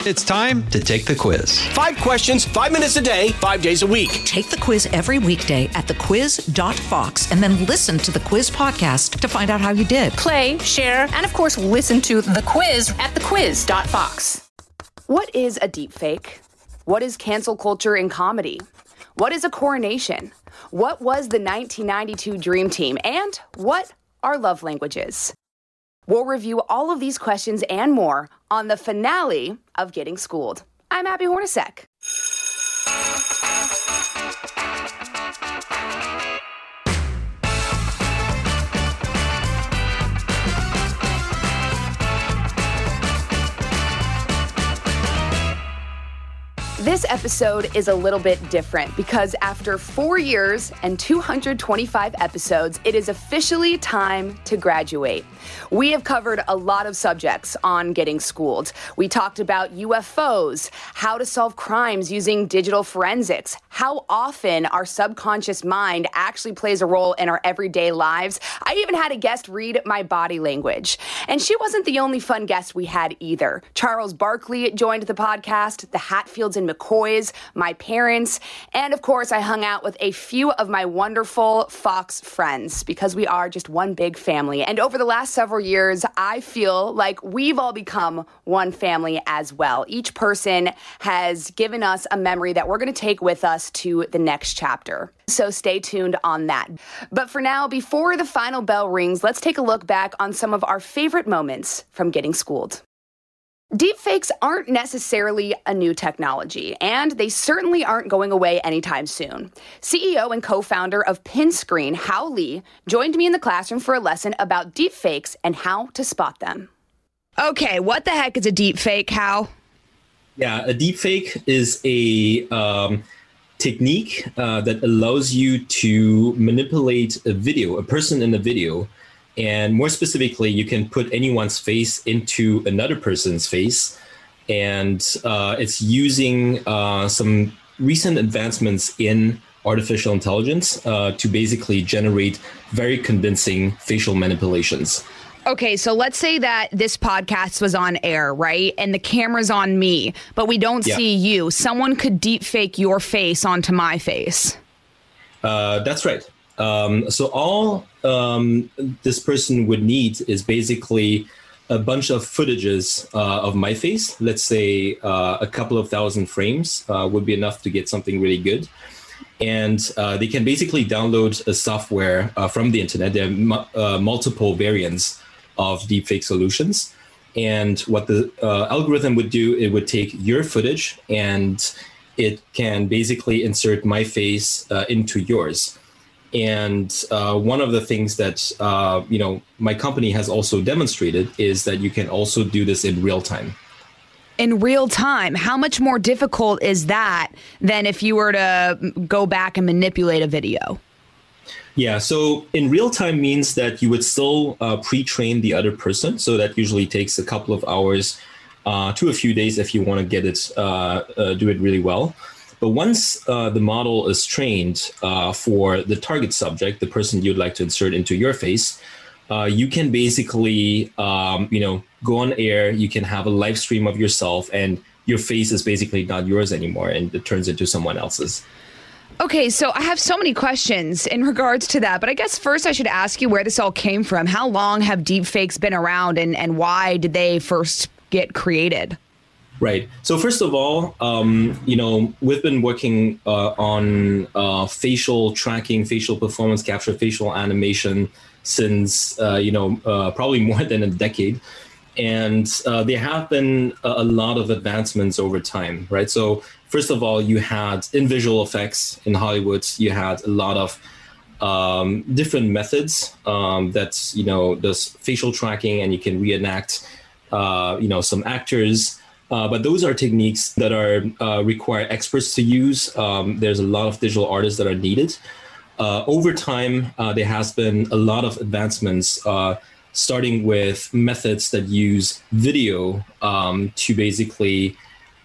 It's time to take the quiz. 5 questions, 5 minutes a day, 5 days a week. Take the quiz every weekday at thequiz.fox and then listen to the quiz podcast to find out how you did. Play, share, and of course, listen to the quiz at thequiz.fox. What is a deepfake? What is cancel culture in comedy? What is a coronation? What was the 1992 Dream Team? And what are love languages? We'll review all of these questions and more on the finale of Getting Schooled. I'm Abby Hornacek. This episode is a little bit different because after 4 years and 225 episodes, it is officially time to graduate. We have covered a lot of subjects on Getting Schooled. We talked about UFOs, how to solve crimes using digital forensics, how often our subconscious mind actually plays a role in our everyday lives. I even had a guest read my body language. And she wasn't the only fun guest we had either. Charles Barkley joined the podcast, the Hatfields and McCoys, my parents, and of course I hung out with a few of my wonderful Fox friends because we are just one big family. And over the last several years, I feel like we've all become one family as well. Each person has given us a memory that we're going to take with us to the next chapter. So stay tuned on that. But for now, before the final bell rings, let's take a look back on some of our favorite moments from Getting Schooled. Deepfakes aren't necessarily a new technology, and they certainly aren't going away anytime soon. CEO and co-founder of Pinscreen, Hao Li, joined me in the classroom for a lesson about deepfakes and how to spot them. Okay, what the heck is a deepfake, Hao? Yeah, a deepfake is a technique that allows you to manipulate a video, a person in a video. And more specifically, you can put anyone's face into another person's face. And it's using some recent advancements in artificial intelligence to basically generate very convincing facial manipulations. Okay, so let's say that this podcast was on air, right? And the camera's on me, but we don't see you. Someone could deepfake your face onto my face. That's right. So all this person would need is basically a bunch of footages of my face. Let's say a couple of thousand frames would be enough to get something really good. And they can basically download a software from the internet. There are multiple variants of deepfake solutions. And what the algorithm would do, it would take your footage and it can basically insert my face into yours. And one of the things that, my company has also demonstrated is that you can also do this in real time. In real time? How much more difficult is that than if you were to go back and manipulate a video? Yeah, so in real time means that you would still pre-train the other person. So that usually takes a couple of hours to a few days if you want to get it, do it really well. But once the model is trained for the target subject, the person you'd like to insert into your face, you can basically, go on air. You can have a live stream of yourself, and your face is basically not yours anymore, and it turns into someone else's. Okay, so I have so many questions in regards to that, but I guess first I should ask you where this all came from. How long have deepfakes been around, and why did they first get created? Right. So first of all, we've been working on facial tracking, facial performance capture, facial animation since, probably more than a decade. And there have been a lot of advancements over time, right? So first of all, you had in visual effects in Hollywood, you had a lot of different methods that's, does facial tracking, and you can reenact, some actors. But those are techniques that require experts to use. There's a lot of digital artists that are needed. Over time, there has been a lot of advancements, starting with methods that use video to basically,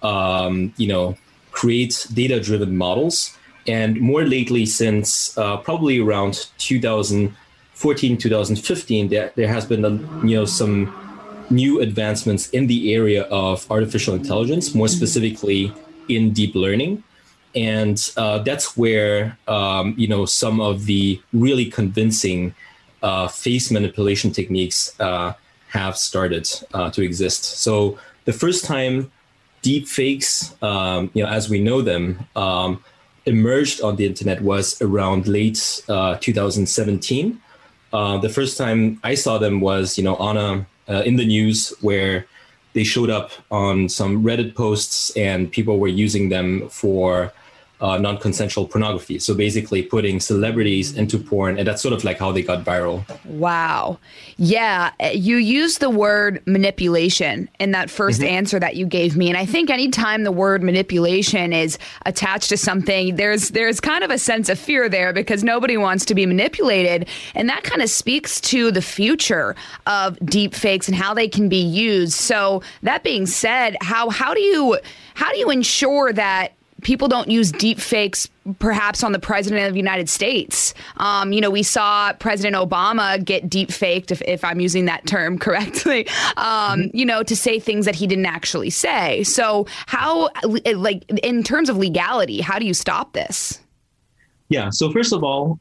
create data-driven models. And more lately, since probably around 2014, 2015, there has been some new advancements in the area of artificial intelligence, more specifically in deep learning. And that's where, some of the really convincing face manipulation techniques have started to exist. So the first time deep fakes, as we know them, emerged on the internet was around late 2017. The first time I saw them was, in the news, where they showed up on some Reddit posts and people were using them for non-consensual pornography. So basically putting celebrities into porn, and that's sort of like how they got viral. Wow. Yeah, you used the word manipulation in that first answer that you gave me. And I think anytime the word manipulation is attached to something, there's kind of a sense of fear there because nobody wants to be manipulated. And that kind of speaks to the future of deep fakes and how they can be used. So that being said, how do you ensure that people don't use deep fakes perhaps on the president of the United States? We saw President Obama get deep faked, if I'm using that term correctly, to say things that he didn't actually say. So how, in terms of legality, how do you stop this? Yeah. So first of all,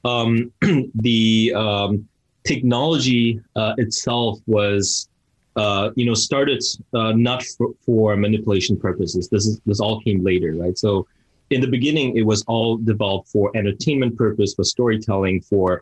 the technology itself was started not for manipulation purposes. This all came later, right? So in the beginning, it was all developed for entertainment purpose, for storytelling, for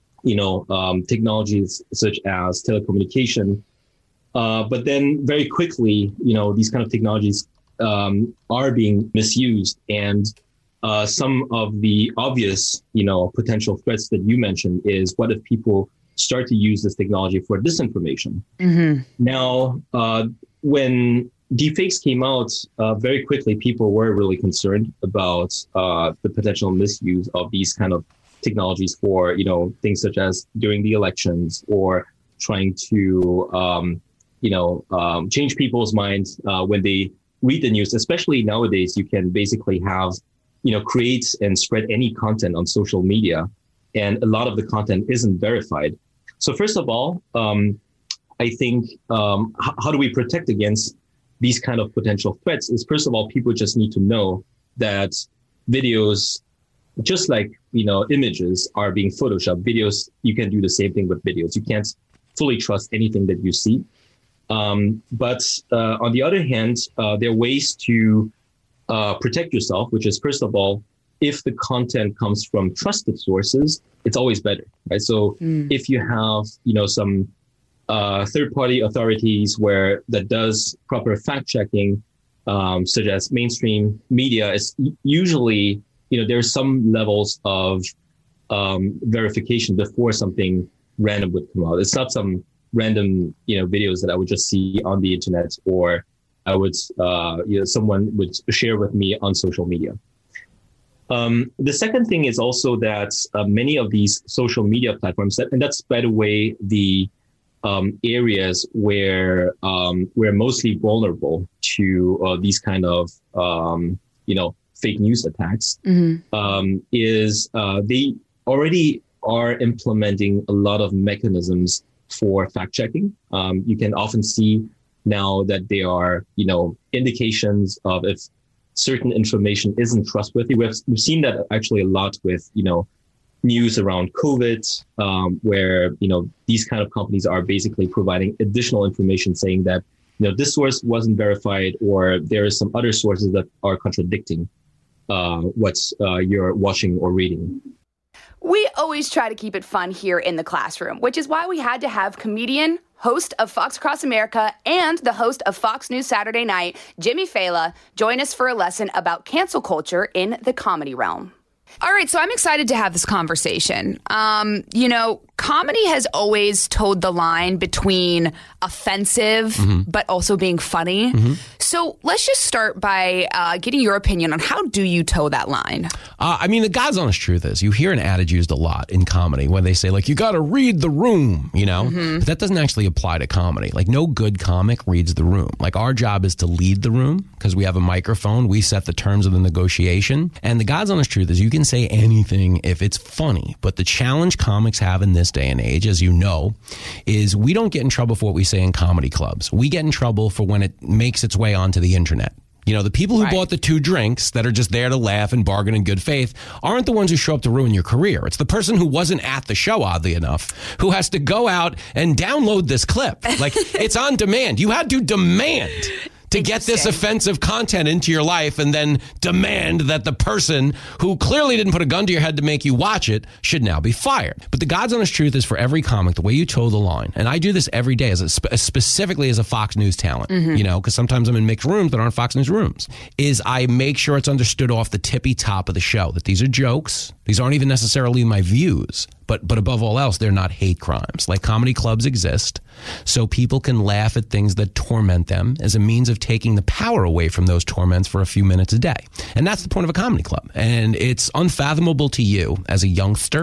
technologies such as telecommunication. But then very quickly, these kind of technologies are being misused, and some of the obvious, potential threats that you mentioned is what if people start to use this technology for disinformation. Now, when deepfakes came out, very quickly, people were really concerned about the potential misuse of these kind of technologies for, things such as during the elections or trying to, change people's minds when they read the news. Especially nowadays, you can basically have, create and spread any content on social media, and a lot of the content isn't verified. So first of all, I think how do we protect against these kind of potential threats is, first of all, people just need to know that videos, just like, images are being photoshopped. Videos, you can do the same thing with videos. You can't fully trust anything that you see. But on the other hand, there are ways to protect yourself, which is, first of all, if the content comes from trusted sources, it's always better, right? So if you have, some third-party authorities that does proper fact-checking, such as mainstream media, is usually, there's some levels of verification before something random would come out. It's not some random, videos that I would just see on the internet, or I would, someone would share with me on social media. The second thing is also that many of these social media platforms, and that's, by the way, the areas where we're mostly vulnerable to these kind of, fake news attacks, is they already are implementing a lot of mechanisms for fact checking. You can often see now that there are, indications of if certain information isn't trustworthy. We've seen that actually a lot with, news around COVID, where, these kind of companies are basically providing additional information saying that, this source wasn't verified, or there is some other sources that are contradicting what you're watching or reading. We always try to keep it fun here in the classroom, which is why we had to have comedian, host of Fox Across America, and the host of Fox News Saturday Night, Jimmy Failla, join us for a lesson about cancel culture in the comedy realm. All right, so I'm excited to have this conversation. Comedy has always towed the line between offensive but also being funny. So let's just start by getting your opinion on how do you toe that line? The God's honest truth is you hear an adage used a lot in comedy when they say, like, you got to read the room, But that doesn't actually apply to comedy. Like, no good comic reads the room. Like, our job is to lead the room because we have a microphone. We set the terms of the negotiation. And the God's honest truth is you can can say anything if it's funny. But the challenge comics have in this day and age, as you know, is we don't get in trouble for what we say in comedy clubs. We get in trouble for when it makes its way onto the internet. You know, the people who bought the 2 drinks that are just there to laugh and bargain in good faith aren't the ones who show up to ruin your career. It's the person who wasn't at the show, oddly enough, who has to go out and download this clip. Like, it's on demand. You had to demand to get this offensive content into your life and then demand that the person who clearly didn't put a gun to your head to make you watch it should now be fired. But the God's honest truth is, for every comic, the way you toe the line, and I do this every day specifically as a Fox News talent, you know, because sometimes I'm in mixed rooms that aren't Fox News rooms, is I make sure it's understood off the tippy top of the show that these are jokes. These aren't even necessarily my views. But above all else, they're not hate crimes. Like, comedy clubs exist so people can laugh at things that torment them as a means of taking the power away from those torments for a few minutes a day. And that's the point of a comedy club. And it's unfathomable to you as a youngster.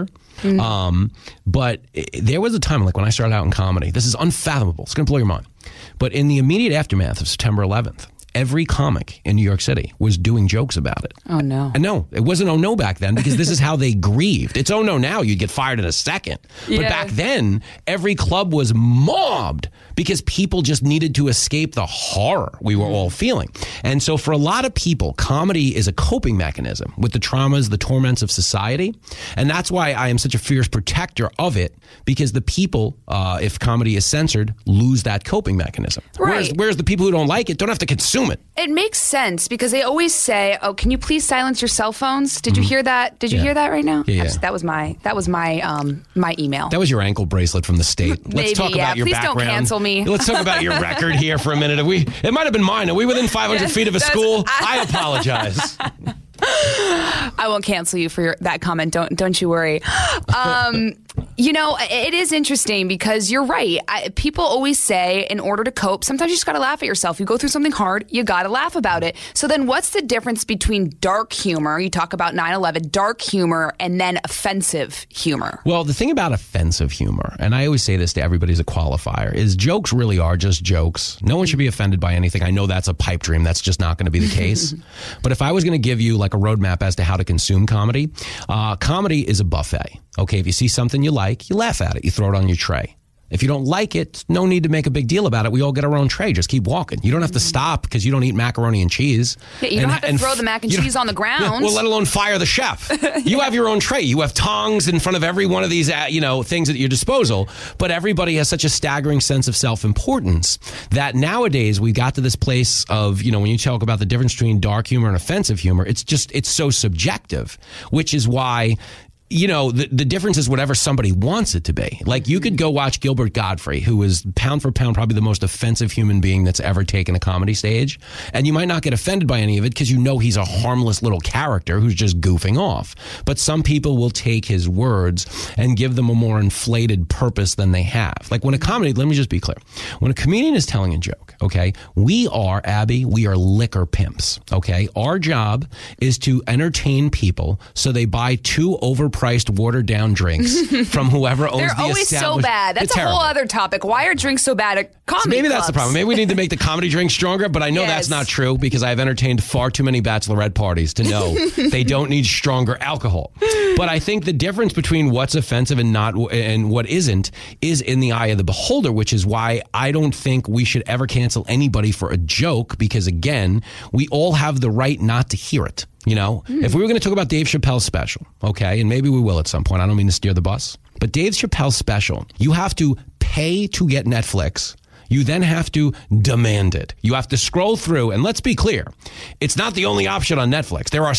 But there was a time, like when I started out in comedy, this is unfathomable. It's going to blow your mind. But in the immediate aftermath of September 11th, every comic in New York City was doing jokes about it. Oh, no. And no, it wasn't oh no back then, because this is how they grieved. It's oh no now, you'd get fired in a second. But back then, every club was mobbed because people just needed to escape the horror we were all feeling. And so for a lot of people, comedy is a coping mechanism with the traumas, the torments of society. And that's why I am such a fierce protector of it, because the people, if comedy is censored, lose that coping mechanism. Right. Whereas the people who don't like it don't have to consume it. It makes sense, because they always say, "Oh, can you please silence your cell phones?" Did you hear that? Did you hear that right now? Yeah. That was my my email. That was your ankle bracelet from the state. Let's talk about your please background. Don't cancel me. Let's talk about your record here for a minute. It might have been mine. Are we within 500 feet of a school? I apologize. I won't cancel you for that comment. Don't you worry. You know, it is interesting because you're right. People always say, in order to cope, sometimes you just got to laugh at yourself. You go through something hard, you got to laugh about it. So then what's the difference between dark humor, you talk about 9/11, dark humor, and then offensive humor? Well, the thing about offensive humor, and I always say this to everybody as a qualifier, is jokes really are just jokes. No one should be offended by anything. I know that's a pipe dream. That's just not going to be the case. But if I was going to give you like a roadmap as to how to consume comedy, comedy is a buffet. Okay, if you see something you like, you laugh at it. You throw it on your tray. If you don't like it, no need to make a big deal about it. We all get our own tray. Just keep walking. You don't have to stop because you don't eat macaroni and cheese. Yeah, you don't have to throw the mac and cheese on the ground. Well, let alone fire the chef. You have your own tray. You have tongs in front of every one of these, things at your disposal. But everybody has such a staggering sense of self-importance that nowadays we got to this place of, when you talk about the difference between dark humor and offensive humor, it's so subjective, which is why the difference is whatever somebody wants it to be. Like, you could go watch Gilbert Gottfried, who is pound for pound probably the most offensive human being that's ever taken a comedy stage, and you might not get offended by any of it because he's a harmless little character who's just goofing off. But some people will take his words and give them a more inflated purpose than they have. Like, when a comedy, let me just be clear. When a comedian is telling a joke, okay, we are liquor pimps, okay? Our job is to entertain people so they buy 2 overpriced, watered down drinks from whoever owns the establishment. They're always so bad. That's a whole other topic. Why are drinks so bad at comedy so maybe clubs? That's the problem. Maybe we need to make the comedy drink stronger, but I know that's not true because I've entertained far too many bachelorette parties to know they don't need stronger alcohol. But I think the difference between what's offensive and not and what isn't is in the eye of the beholder, which is why I don't think we should ever cancel anybody for a joke because, again, we all have the right not to hear it. If we were going to talk about Dave Chappelle's special, okay, and maybe we will at some point. I don't mean to steer the bus. But Dave Chappelle's special, you have to pay to get Netflix. You then have to demand it. You have to scroll through, and let's be clear, it's not the only option on Netflix. There are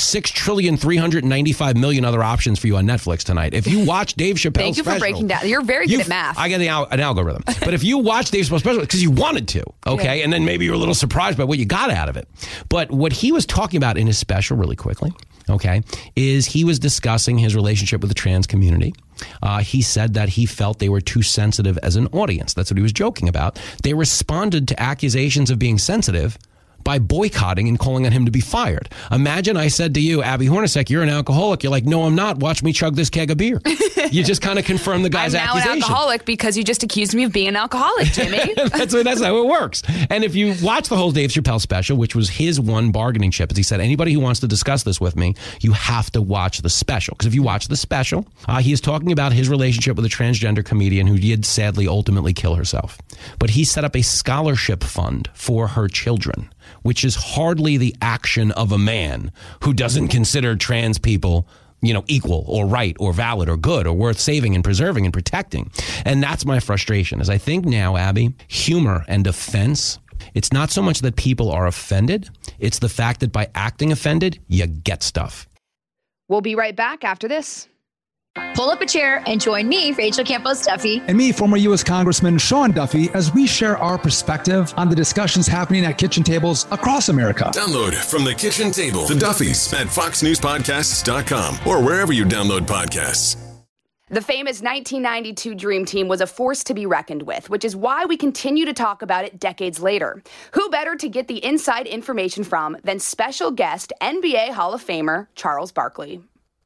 6,395,000,000 other options for you on Netflix tonight. If you watch Dave Chappelle's Thank you for breaking down. You're very good at math. I get an algorithm. But if you watch Dave Chappelle's special, because you wanted to, okay, and then maybe you're a little surprised by what you got out of it. But what he was talking about in his special, really quickly, okay, is he was discussing his relationship with the trans community. He said that he felt they were too sensitive as an audience. That's what he was joking about. They responded to accusations of being sensitive by boycotting and calling on him to be fired. Imagine I said to you, Abby Hornacek, you're an alcoholic. You're like, no, I'm not. Watch me chug this keg of beer. You just kind of confirm the guy's accusation. I'm now an alcoholic because you just accused me of being an alcoholic, Jimmy. That's how it works. And if you watch the whole Dave Chappelle special, which was his one bargaining chip, as he said, anybody who wants to discuss this with me, you have to watch the special. Because if you watch the special, he is talking about his relationship with a transgender comedian who did sadly ultimately kill herself. But he set up a scholarship fund for her children, which is hardly the action of a man who doesn't consider trans people, equal or right or valid or good or worth saving and preserving and protecting. And that's my frustration, is I think now, Abby, humor and offense, it's not so much that people are offended. It's the fact that by acting offended, you get stuff. We'll be right back after this. Pull up a chair and join me, Rachel Campos Duffy. And me, former U.S. Congressman Sean Duffy, as we share our perspective on the discussions happening at kitchen tables across America. Download From the Kitchen Table, The Duffys at foxnewspodcasts.com or wherever you download podcasts. The famous 1992 Dream Team was a force to be reckoned with, which is why we continue to talk about it decades later. Who better to get the inside information from than special guest NBA Hall of Famer Charles Barkley?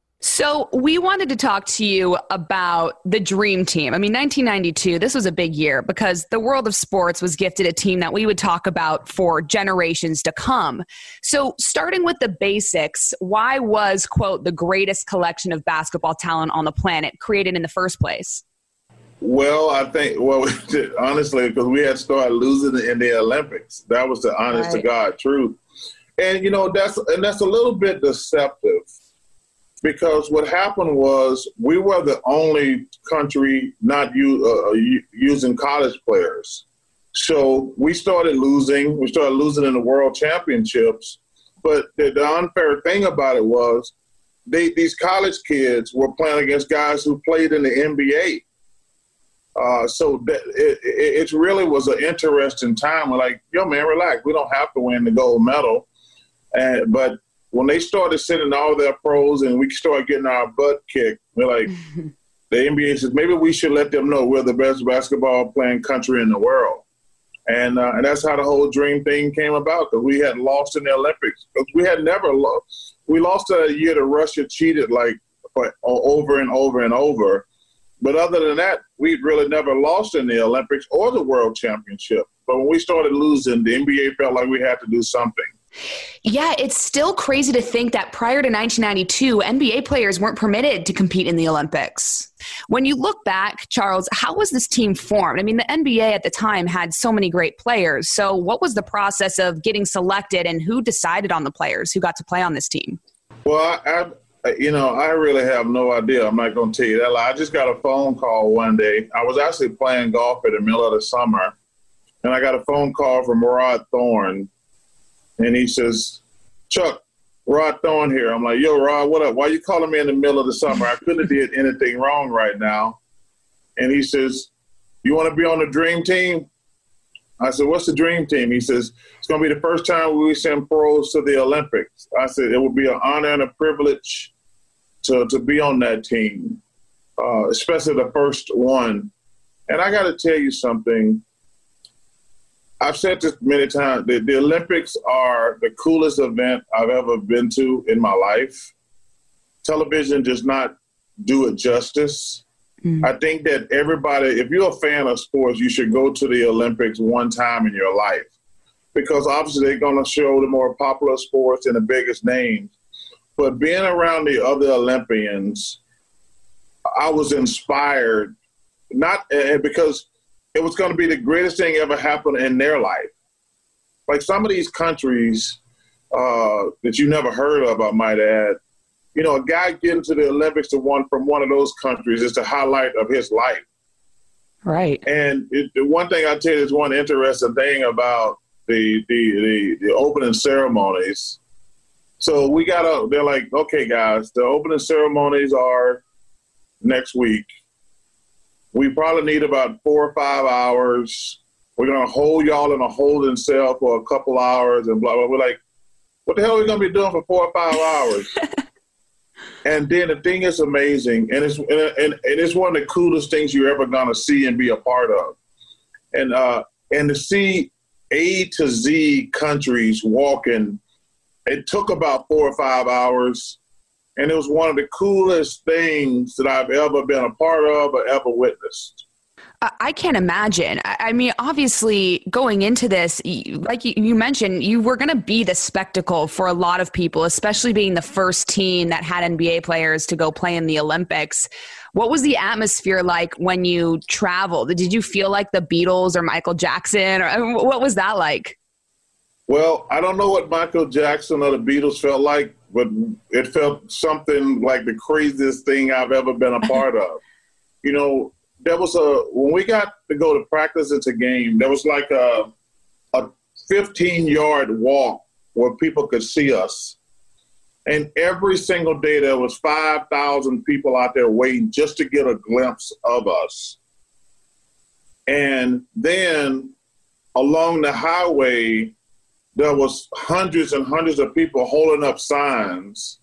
So we wanted to talk to you about the Dream Team. I mean, 1992, this was a big year because the world of sports was gifted a team that we would talk about for generations to come. So starting with the basics, why was, quote, the greatest collection of basketball talent on the planet created in the first place? Well, I think, honestly, because we had started losing in the Olympics. That was the honest to God truth. And, that's a little bit deceptive. Because what happened was we were the only country not using college players. So we started losing. We started losing in the world championships. But the unfair thing about it was these college kids were playing against guys who played in the NBA. So it really was an interesting time. We're like, yo, man, relax. We don't have to win the gold medal. But when they started sending all their pros and we started getting our butt kicked, we're like, the NBA says, maybe we should let them know we're the best basketball playing country in the world. And that's how the whole dream thing came about, because we had lost in the Olympics. We had never lost. We lost that year to Russia, cheated over and over and over. But other than that, we really never lost in the Olympics or the World Championship. But when we started losing, the NBA felt like we had to do something. Yeah, it's still crazy to think that prior to 1992, NBA players weren't permitted to compete in the Olympics. When you look back, Charles, how was this team formed? I mean, the NBA at the time had so many great players. So what was the process of getting selected and who decided on the players who got to play on this team? Well, I really have no idea. I'm not going to tell you that. I just got a phone call one day. I was actually playing golf in the middle of the summer, and I got a phone call from Rod Thorne. And he says, Chuck, Rod Thorne here. I'm like, yo, Rod, what up? Why are you calling me in the middle of the summer? I couldn't have did anything wrong right now. And he says, you want to be on the dream team? I said, what's the dream team? He says, it's going to be the first time we send pros to the Olympics. I said, it would be an honor and a privilege to be on that team, especially the first one. And I got to tell you something. I've said this many times, the Olympics are the coolest event I've ever been to in my life. Television does not do it justice. I think that everybody, if you're a fan of sports, you should go to the Olympics one time in your life, because obviously they're going to show the more popular sports and the biggest names. But being around the other Olympians, I was inspired, not because it was going to be the greatest thing ever happened in their life. Like some of these countries that you never heard of, I might add, a guy getting to the Olympics from one of those countries is the highlight of his life. Right. And the one thing I tell you is one interesting thing about the opening ceremonies. So they're like, okay, guys, the opening ceremonies are next week. We probably need about 4 or 5 hours. We're going to hold y'all in a holding cell for a couple hours and blah, blah. We're like, what the hell are we going to be doing for 4 or 5 hours? And then the thing is amazing. And it's one of the coolest things you're ever going to see and be a part of. And to see A to Z countries walking. It took about 4 or 5 hours, and it was one of the coolest things that I've ever been a part of or ever witnessed. I can't imagine. I mean, obviously, going into this, like you mentioned, you were going to be the spectacle for a lot of people, especially being the first team that had NBA players to go play in the Olympics. What was the atmosphere like when you traveled? Did you feel like the Beatles or Michael Jackson? Or what was that like? Well, I don't know what Michael Jackson or the Beatles felt like, but it felt something like the craziest thing I've ever been a part of. You know, there was when we got to go to practice at a game, there was like a 15-yard walk where people could see us. And every single day there was 5,000 people out there waiting just to get a glimpse of us. And then along the highway, there was hundreds and hundreds of people holding up signs.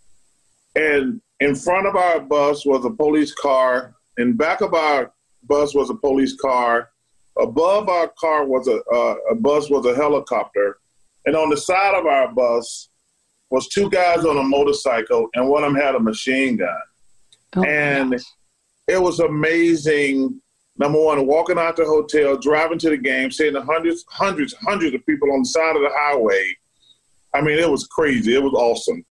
And in front of our bus was a police car. In back of our bus was a police car. Above our car was a bus was a helicopter. And on the side of our bus was 2 guys on a motorcycle, and one of them had a machine gun. Oh, and it was amazing. Number one, walking out the hotel, driving to the game, seeing the hundreds of people on the side of the highway. I mean, it was crazy. It was awesome.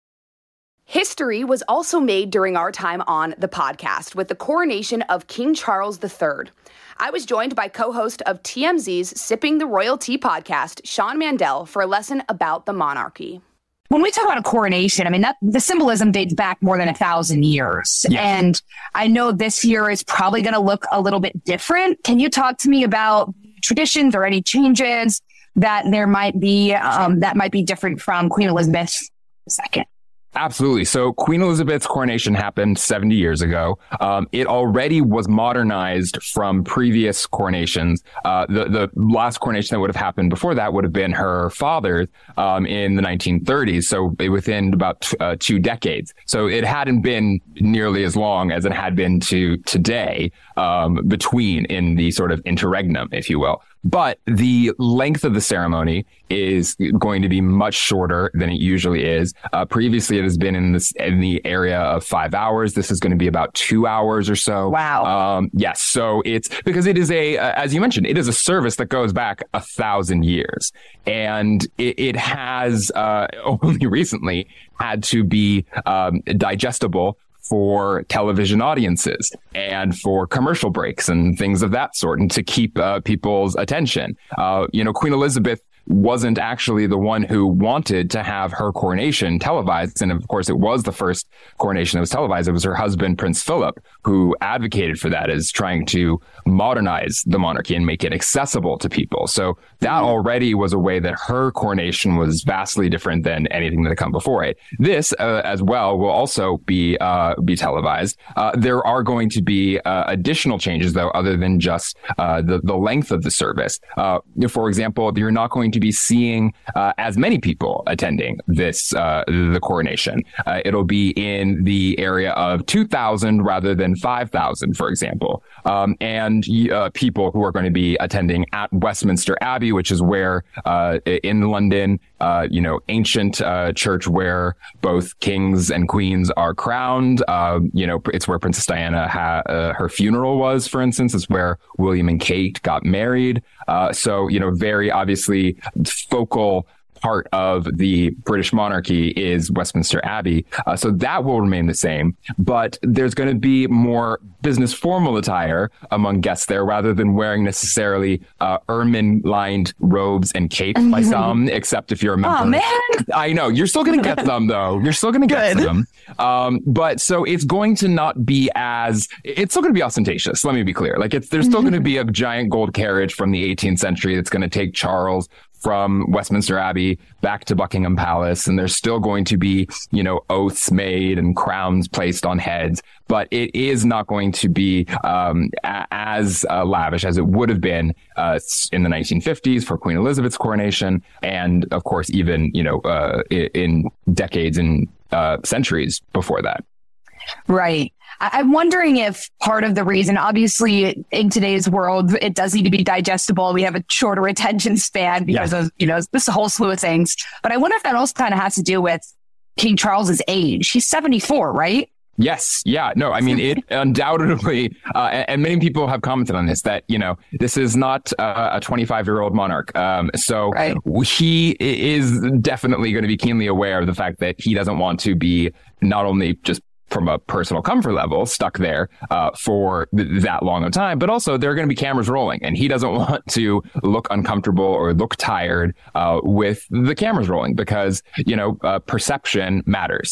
History was also made during our time on the podcast with the coronation of King Charles III. I was joined by co-host of TMZ's Sipping the Royal Tea podcast, Sean Mandel, for a lesson about the monarchy. When we talk about a coronation, I mean, the symbolism dates back more than 1,000 years. Yes. And I know this year is probably going to look a little bit different. Can you talk to me about traditions or any changes that there might be that might be different from Queen Elizabeth II? Absolutely. So Queen Elizabeth's coronation happened 70 years ago. It already was modernized from previous coronations. The last coronation that would have happened before that would have been her father's in the 1930s. So within about 2 decades. So it hadn't been nearly as long as it had been to today between in the sort of interregnum, if you will. But the length of the ceremony is going to be much shorter than it usually is. Previously, it has been in the area of 5 hours. This is going to be about 2 hours or so. Wow. Yes. So it's because it is as you mentioned, it is a service that goes back 1,000 years, and it has only recently had to be digestible for television audiences and for commercial breaks and things of that sort, and to keep people's attention. Queen Elizabeth wasn't actually the one who wanted to have her coronation televised. And of course, it was the first coronation that was televised. It was her husband, Prince Philip, who advocated for that, as trying to modernize the monarchy and make it accessible to people. So that already was a way that her coronation was vastly different than anything that had come before it. This, as well, will also be televised. There are going to be additional changes, though, other than just the length of the service. For example, you're not going to be seeing as many people attending this the coronation. It'll be in the area of 2,000 rather than 5,000, for example. And people who are going to be attending at Westminster Abbey, which is where in London, ancient church where both kings and queens are crowned. It's where Princess Diana her funeral was, for instance. It's where William and Kate got married. So very obviously focal part of the British monarchy is Westminster Abbey. So that will remain the same, but there's going to be more business formal attire among guests there, rather than wearing necessarily ermine-lined robes and capes by some, except if you're a member. Oh, man. I know. You're still going to get them, though. You're still going to get them. But so it's going to not be it's still going to be ostentatious. Let me be clear. There's still going to be a giant gold carriage from the 18th century that's going to take Charles from Westminster Abbey back to Buckingham Palace. And there's still going to be, oaths made and crowns placed on heads. But it is not going to be as lavish as it would have been in the 1950s for Queen Elizabeth's coronation. And of course, even, in decades and centuries before that. Right. I'm wondering if part of the reason, obviously in today's world, it does need to be digestible. We have a shorter attention span because of, this whole slew of things. But I wonder if that also kind of has to do with King Charles's age. He's 74, right? Yes. Yeah. No, I mean, it undoubtedly, and many people have commented on this, that, this is not a 25-year-old monarch. So he is definitely going to be keenly aware of the fact that he doesn't want to be not only just from a personal comfort level stuck there for that long of time, but also there are going to be cameras rolling, and he doesn't want to look uncomfortable or look tired with the cameras rolling, because perception matters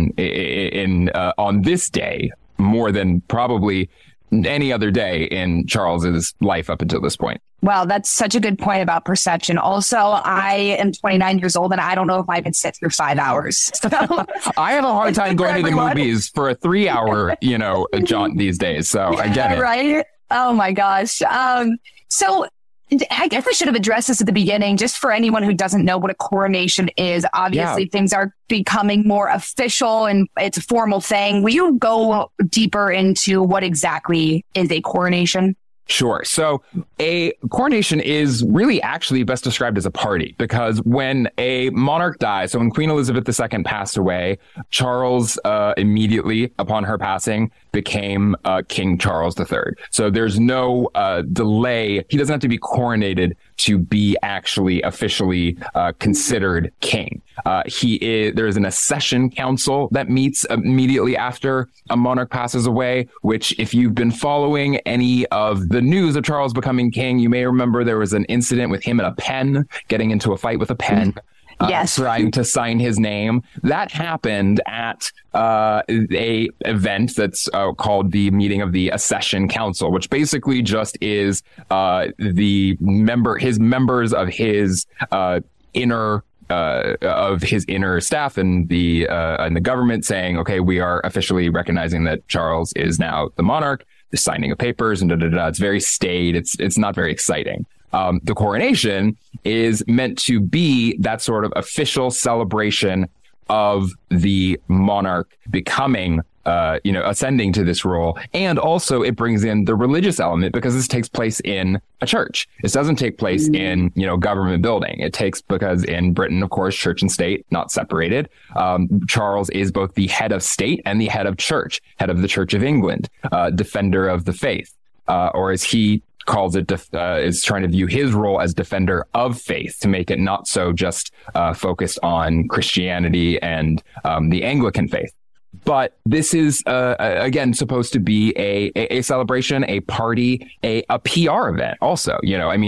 in on this day more than probably any other day in Charles's life up until this point. Wow, that's such a good point about perception. Also, I am 29 years old, and I don't know if I could sit through 5 hours. So I have a hard time going to the movies for a 3-hour, jaunt these days. So I get it. Right? Oh my gosh. So I guess I should have addressed this at the beginning, just for anyone who doesn't know what a coronation is. Obviously, things are becoming more official and it's a formal thing. Will you go deeper into what exactly is a coronation? Sure. So a coronation is really actually best described as a party, because when a monarch dies, so when Queen Elizabeth II passed away, Charles immediately upon her passing became King Charles III. So there's no delay. He doesn't have to be coronated to be actually officially considered king. There is an accession council that meets immediately after a monarch passes away, which, if you've been following any of the news of Charles becoming king, you may remember there was an incident with him and a pen, getting into a fight with a pen. Trying to sign his name. That happened at a event that's called the meeting of the Accession Council, which basically just is his members of his inner staff and the government saying, okay, we are officially recognizing that Charles is now the monarch. The signing of papers and It's very staid. It's not very exciting. The coronation is meant to be that sort of official celebration of the monarch becoming, ascending to this role. And also it brings in the religious element, because this takes place in a church. This doesn't take place in, government building. It takes, because in Britain, of course, church and state, not separated. Charles is both the head of state and the head of church, head of the Church of England, defender of the faith, or as he calls it, is trying to view his role as defender of faith, to make it not so just focused on Christianity and the Anglican faith. But this is, again, supposed to be a celebration, a party, a PR event also.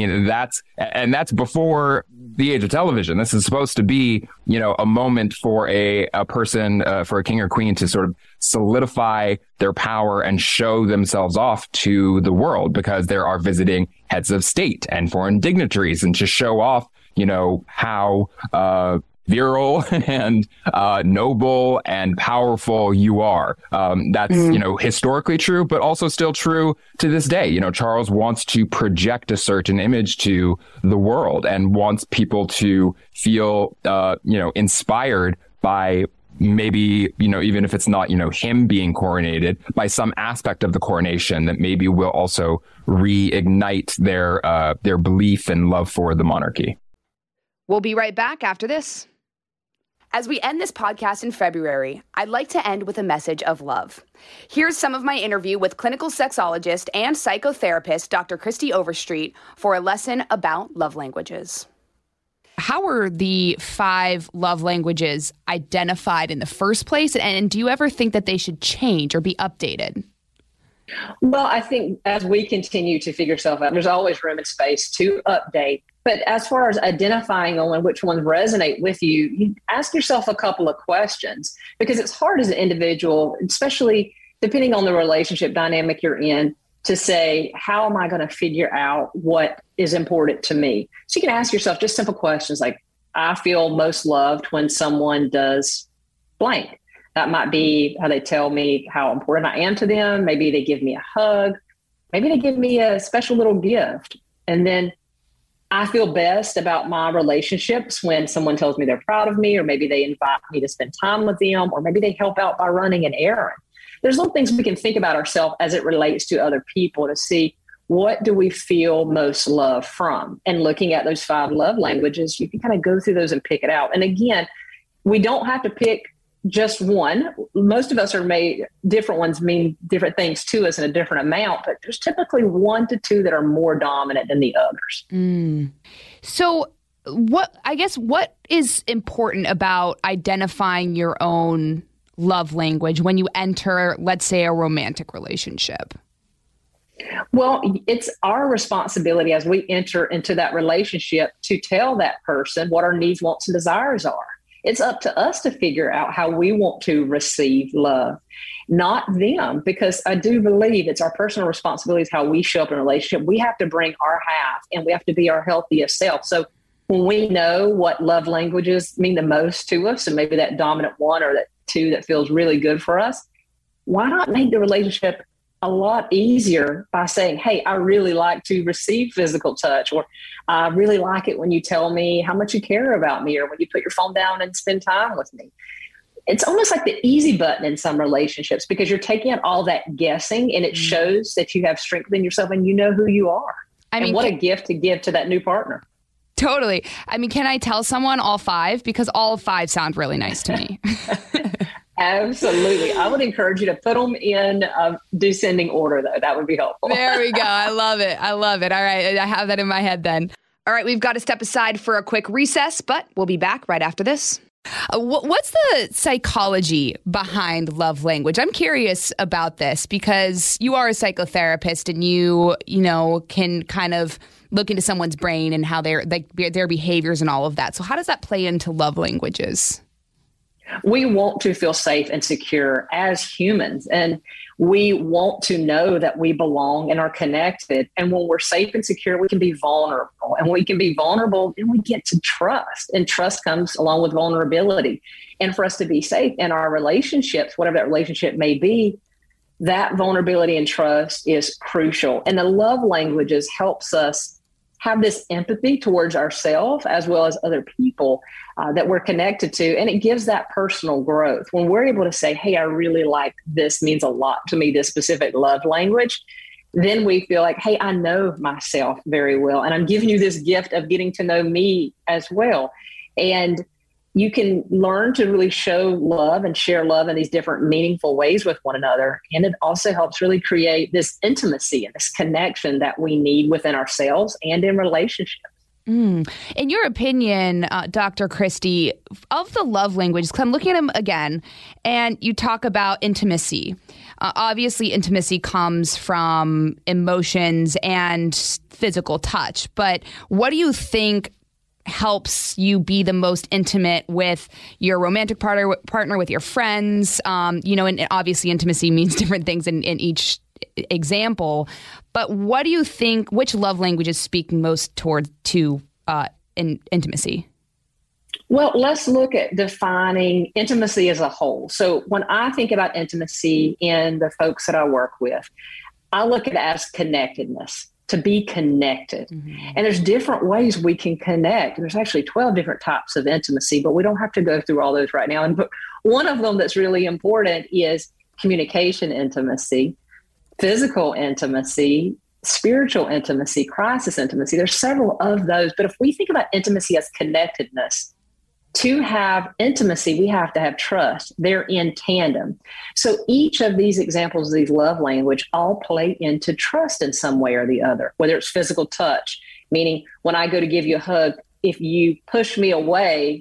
That's before the age of television. This is supposed to be, a moment for a person, for a king or queen to sort of solidify their power and show themselves off to the world, because there are visiting heads of state and foreign dignitaries, and to show off, how virile and noble and powerful you are. That's, historically true, but also still true to this day. Charles wants to project a certain image to the world and wants people to feel, inspired by maybe, even if it's not, him being coronated, by some aspect of the coronation that maybe will also reignite their belief and love for the monarchy. We'll be right back after this. As we end this podcast in February, I'd like to end with a message of love. Here's some of my interview with clinical sexologist and psychotherapist Dr. Christy Overstreet for a lesson about love languages. How were the 5 love languages identified in the first place? And do you ever think that they should change or be updated? Well, I think as we continue to figure stuff out, there's always room and space to update. But as far as identifying on which ones resonate with you, you ask yourself a couple of questions, because it's hard as an individual, especially depending on the relationship dynamic you're in, to say, how am I going to figure out what is important to me? So you can ask yourself just simple questions like, I feel most loved when someone does blank. That might be how they tell me how important I am to them. Maybe they give me a hug. Maybe they give me a special little gift. And then I feel best about my relationships when someone tells me they're proud of me, or maybe they invite me to spend time with them, or maybe they help out by running an errand. There's little things we can think about ourselves as it relates to other people to see what do we feel most love from. And looking at those 5 love languages, you can kind of go through those and pick it out. And again, we don't have to pick just one. Most of us are made, different ones mean different things to us in a different amount, but there's typically 1 to 2 that are more dominant than the others. So what is important about identifying your own love language when you enter, let's say, a romantic relationship? Well, it's our responsibility as we enter into that relationship to tell that person what our needs, wants, and desires are. It's up to us to figure out how we want to receive love, not them, because I do believe it's our personal responsibility is how we show up in a relationship. We have to bring our half, and we have to be our healthiest self. So when we know what love languages mean the most to us, and maybe that dominant 1 or that 2 that feels really good for us, why not make the relationship a lot easier by saying, hey, I really like to receive physical touch, or I really like it when you tell me how much you care about me, or when you put your phone down and spend time with me. It's almost like the easy button in some relationships, because you're taking out all that guessing, and it shows that you have strength in yourself and you know who you are. And what a gift to give to that new partner. Totally. I mean, can I tell someone all 5? Because all 5 sound really nice to me. Absolutely. I would encourage you to put them in descending order, though. That would be helpful. There we go. I love it. I love it. All right. I have that in my head then. All right. We've got to step aside for a quick recess, but we'll be back right after this. What's the psychology behind love language? I'm curious about this because you are a psychotherapist and you can kind of look into someone's brain and how their behaviors and all of that. So how does that play into love languages? We want to feel safe and secure as humans, and we want to know that we belong and are connected. And when we're safe and secure, we can be vulnerable, and we can be vulnerable and we get to trust, and trust comes along with vulnerability. And for us to be safe in our relationships, whatever that relationship may be, that vulnerability and trust is crucial. And the love languages helps us have this empathy towards ourselves as well as other people that we're connected to. And it gives that personal growth. When we're able to say, hey, I really like this, means a lot to me, this specific love language, then we feel like, hey, I know myself very well. And I'm giving you this gift of getting to know me as well. And you can learn to really show love and share love in these different meaningful ways with one another. And it also helps really create this intimacy and this connection that we need within ourselves and in relationships. In your opinion, Dr. Christy, of the love languages, I'm looking at them again, and you talk about intimacy. Obviously, intimacy comes from emotions and physical touch. But what do you think helps you be the most intimate with your romantic partner, with your friends? And obviously intimacy means different things in each example. But what do you think, which love languages speak most to intimacy? Well, let's look at defining intimacy as a whole. So when I think about intimacy in the folks that I work with, I look at it as connectedness. To be connected. Mm-hmm. And there's different ways we can connect. There's actually 12 different types of intimacy, but we don't have to go through all those right now. And one of them that's really important is communication intimacy, physical intimacy, spiritual intimacy, crisis intimacy. There's several of those. But if we think about intimacy as connectedness, to have intimacy, we have to have trust. They're in tandem. So each of these examples of these love language all play into trust in some way or the other, whether it's physical touch, meaning when I go to give you a hug, if you push me away,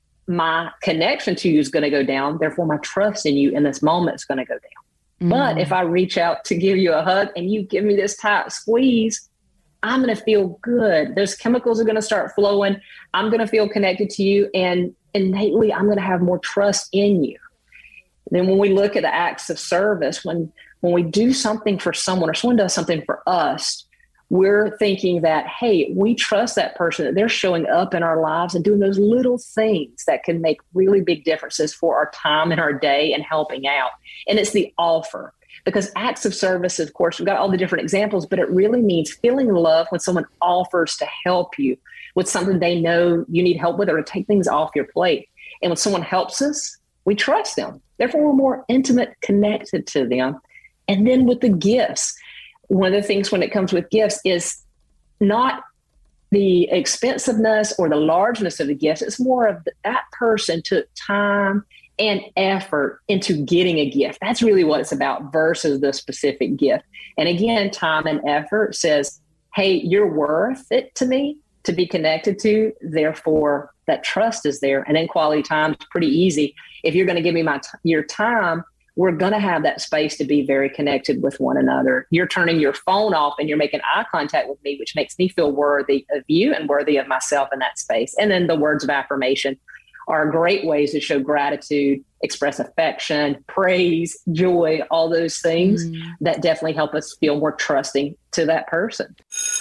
my connection to you is going to go down. Therefore, my trust in you in this moment is going to go down. Mm. But if I reach out to give you a hug and you give me this tight squeeze, I'm going to feel good. Those chemicals are going to start flowing. I'm going to feel connected to you. And innately, I'm going to have more trust in you. Then when we look at the acts of service, when we do something for someone or someone does something for us, we're thinking that, hey, we trust that person, that they're showing up in our lives and doing those little things that can make really big differences for our time and our day and helping out. And it's the offer. Because acts of service, of course, we've got all the different examples, but it really means feeling love when someone offers to help you with something they know you need help with, or to take things off your plate. And when someone helps us, we trust them. Therefore, we're more intimate, connected to them. And then with the gifts, one of the things when it comes with gifts is not the expensiveness or the largeness of the gifts. It's more of that person took time and effort into getting a gift. That's really what it's about versus the specific gift. And again, time and effort says, hey, you're worth it to me to be connected to. Therefore, that trust is there. And then quality time is pretty easy. If you're going to give me your time, we're going to have that space to be very connected with one another. You're turning your phone off and you're making eye contact with me, which makes me feel worthy of you and worthy of myself in that space. And then the words of affirmation are great ways to show gratitude, express affection, praise, joy, all those things that definitely help us feel more trusting to that person.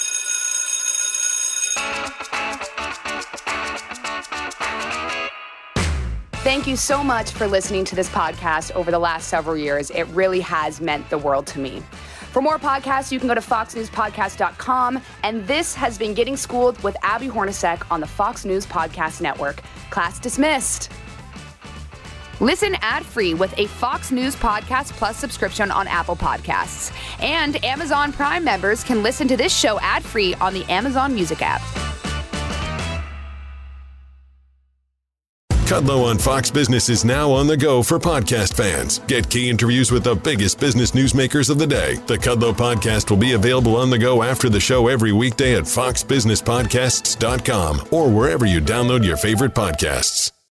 Thank you so much for listening to this podcast over the last several years. It really has meant the world to me. For more podcasts, you can go to foxnewspodcast.com. And this has been Getting Schooled with Abby Hornacek on the Fox News Podcast Network. Class dismissed. Listen ad-free with a Fox News Podcast Plus subscription on Apple Podcasts. And Amazon Prime members can listen to this show ad-free on the Amazon Music app. Kudlow on Fox Business is now on the go for podcast fans. Get key interviews with the biggest business newsmakers of the day. The Kudlow podcast will be available on the go after the show every weekday at foxbusinesspodcasts.com or wherever you download your favorite podcasts.